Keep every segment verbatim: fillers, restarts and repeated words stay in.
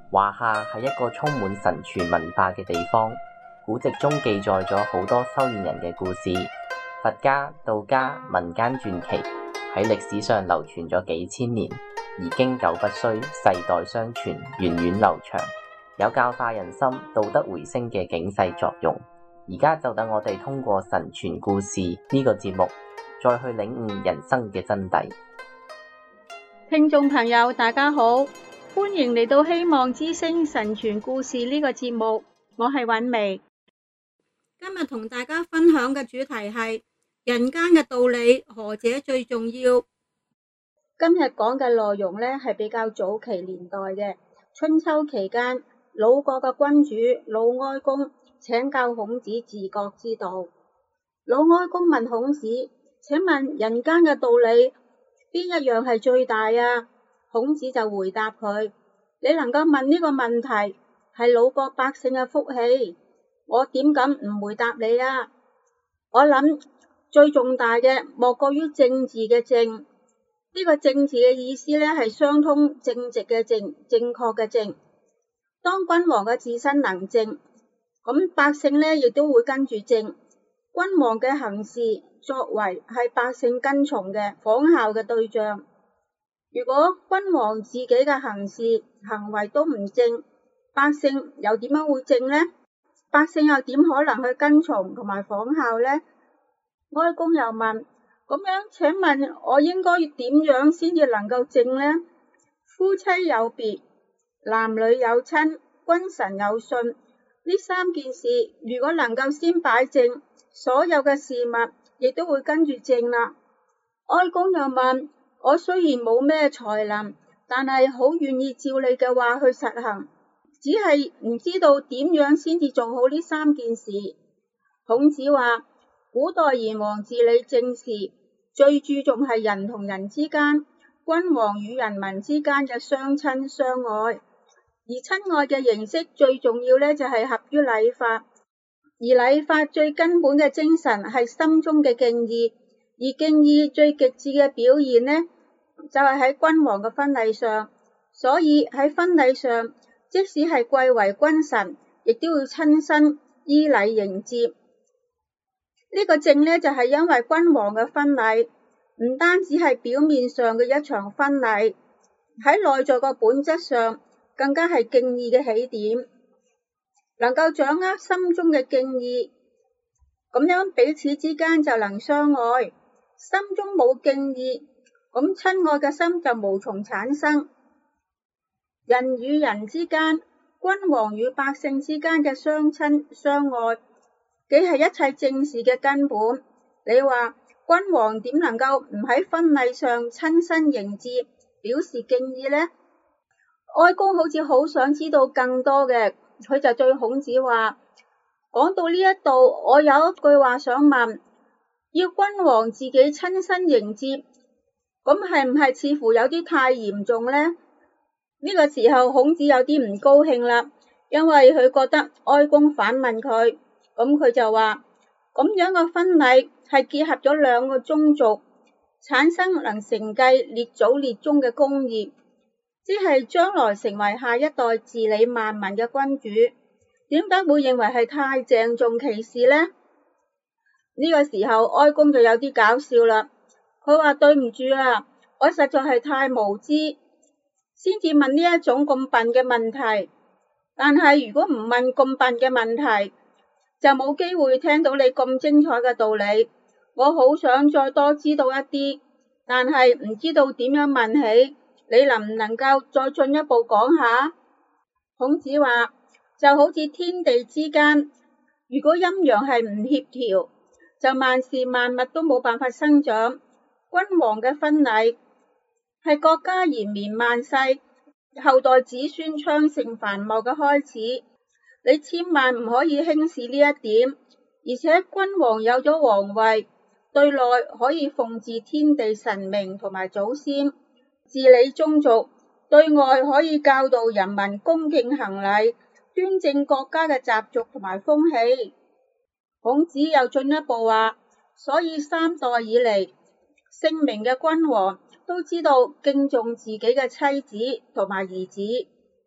華夏係一個充滿神傳文化嘅地方，古籍中記載咗好多修煉人嘅故事，佛家、道家、民間傳奇喺歷史上流傳咗幾千年，而經久不衰，世代相傳，源遠流長，有教化人心、道德回升嘅警世作用。而家就等我哋通過神傳故事呢個節目，再去領悟人生嘅真諦。 聽眾朋友大家好，歡迎嚟到希望之聲神傳故事呢個節目，我係韻薇。今日同大家分享嘅主題係人間嘅道理，何者最重要？今日講嘅內容呢係比較早期年代嘅春秋期間，魯國嘅君主魯哀公請教孔子治國之道。魯哀公問孔子：請問人間嘅道理邊一樣係最大啊？孔子就回答佢：你能夠問呢個問題係魯國百姓嘅福氣，我點敢唔回答你啊？我諗最重大嘅莫過於政治嘅正，呢個政治嘅意思呢係相通正直嘅正，正確嘅正。當君王嘅自身能正，咁百姓呢亦都會跟住正。君王嘅行事作為係百姓跟從嘅仿效嘅對象。如果君王自己嘅行事行為都唔正，百姓又點樣會正呢？百姓又點可能去跟從同埋仿效呢？哀公又問：咁樣請問我應該點樣先至能夠正呢？夫妻有別，男女有親，君臣有信，呢三件事如果能夠先擺正，所有嘅事物亦都會跟住正啦。哀公又問：我雖然冇咩才能，但係好願意照你嘅話去實行，只係唔知道點樣先至做好呢三件事。孔子話：古代炎黃治理政事，最注重係人同人之間，君王與人民之間嘅相親相愛，而親愛嘅形式最重要呢，就係合於禮法，而禮法最根本嘅精神係心中嘅敬意，而敬意最極致嘅表現呢，就係喺君王嘅婚禮上。所以喺婚禮上，即使係貴為君臣，亦都要親身依禮迎接。呢個正呢，就係因為君王嘅婚禮唔單止係表面上嘅一場婚禮，喺內在個本質上更加係敬意嘅起點。能夠掌握心中嘅敬意，咁樣彼此之間就能相愛。心中冇敬意，咁親愛嘅心就無從產生。人與人之間，君王與百姓之間嘅相親相愛，既係一切正事嘅根本。你話君王點能夠唔喺婚禮上親身迎接，表示敬意呢？哀公好似好想知道更多嘅，佢就對孔子話：講到呢一度，我有一句話想問，要君王自己親身迎接，咁係唔係似乎有啲太嚴重呢？呢個時候孔子有啲唔高興啦，因為佢覺得哀公反問佢，咁佢就話：咁樣嘅婚禮係結合咗兩個宗族，產生能承繼列祖列宗嘅功業，即係將來成為下一代治理萬民嘅君主，點解會認為係太鄭重其事呢？呢個時候哀公就有啲搞笑啦，佢話：對唔住啊，我實在係太無知，先至問呢一種咁笨嘅問題。但係如果唔問咁笨嘅問題，就冇機會聽到你咁精彩嘅道理。我好想再多知道一啲，但係唔知道點樣問起，你能唔能夠再進一步講下？孔子話：就好似天地之間，如果陰陽係唔協調，就萬事萬物都冇辦法生長。君王嘅婚禮係國家延綿萬世，後代子孫昌盛繁茂嘅開始，你千萬唔可以輕視呢一點。而且君王有咗皇位，對內可以奉祀天地神明同埋祖先，治理宗族；對外可以教導人民恭敬行禮，端正國家嘅習俗同埋風氣。孔子又進一步話：所以三代以嚟，聖明嘅君王都知道敬重自己嘅妻子同埋兒子，一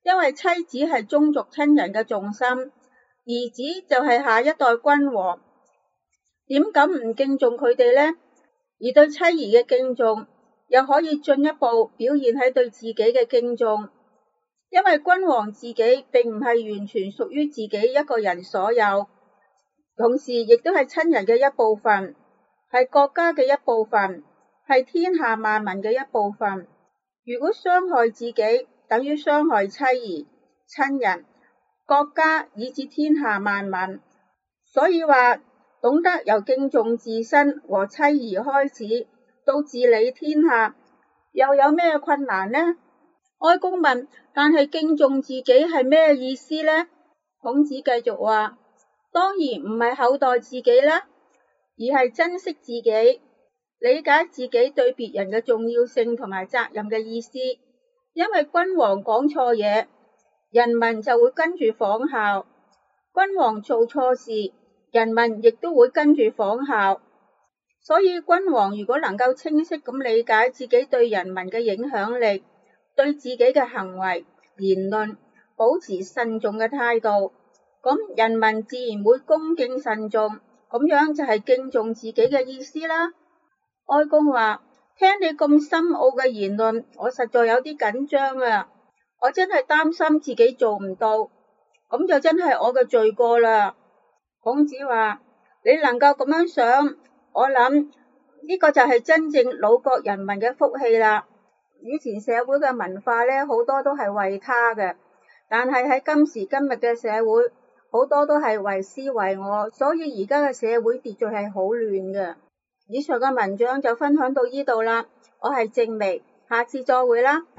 因為妻子係宗族親人嘅重心，兒子就係下一代君王，點敢唔敬重佢哋呢？而對妻兒嘅敬重，又可以進一步表現喺對自己嘅敬重，因為君王自己並唔係完全屬於自己一個人所有，同時亦都係親人嘅一部分，係國家嘅一部分，係天下萬民嘅一部分。如果傷害自己，等於傷害妻兒、親人、國家以至天下萬民。所以話，懂得由敬重自身和妻兒開始，到治理天下，又有咩困難呢？哀公問：但係敬重自己係咩意思呢？孔子繼續話：當然唔係厚待自己啦，而係珍惜自己，理解自己對別人嘅重要性同埋責任嘅意思。因為君王講錯嘢，人民就會跟住仿效；君王做錯事，人民亦都會跟住仿效。所以君王如果能夠清晰咁理解自己對人民嘅影響力，對自己嘅行為、言論保持慎重嘅態度，咁人民自然會恭敬慎重，咁樣就係敬重自己嘅意思啦。哀公話：聽你咁深奧嘅言論，我實在有啲緊張啊！我真係擔心自己做唔到，咁就真係我嘅罪過啦。孔子話：你能夠咁樣想，我諗呢個就係真正魯國人民嘅福氣啦。以前社會嘅文化呢，好多都係為他嘅，但係喺今時今日嘅社會，好多都係為私為我，所以而家嘅社會秩序係好亂嘅。以上嘅文章就分享到呢度啦，我係靜薇，下次再會啦。